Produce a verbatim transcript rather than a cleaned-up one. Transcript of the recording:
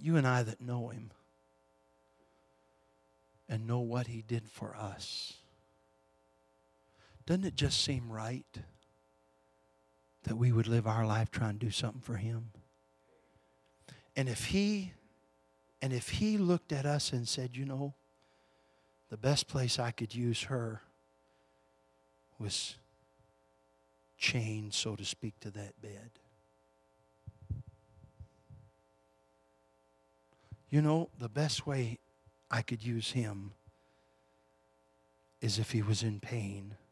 you and I that know Him and know what He did for us, doesn't it just seem right that we would live our life trying to do something for Him? And if He, and if He looked at us and said, you know, the best place I could use her was chained, so to speak, to that bed. You know, the best way I could use him is if he was in pain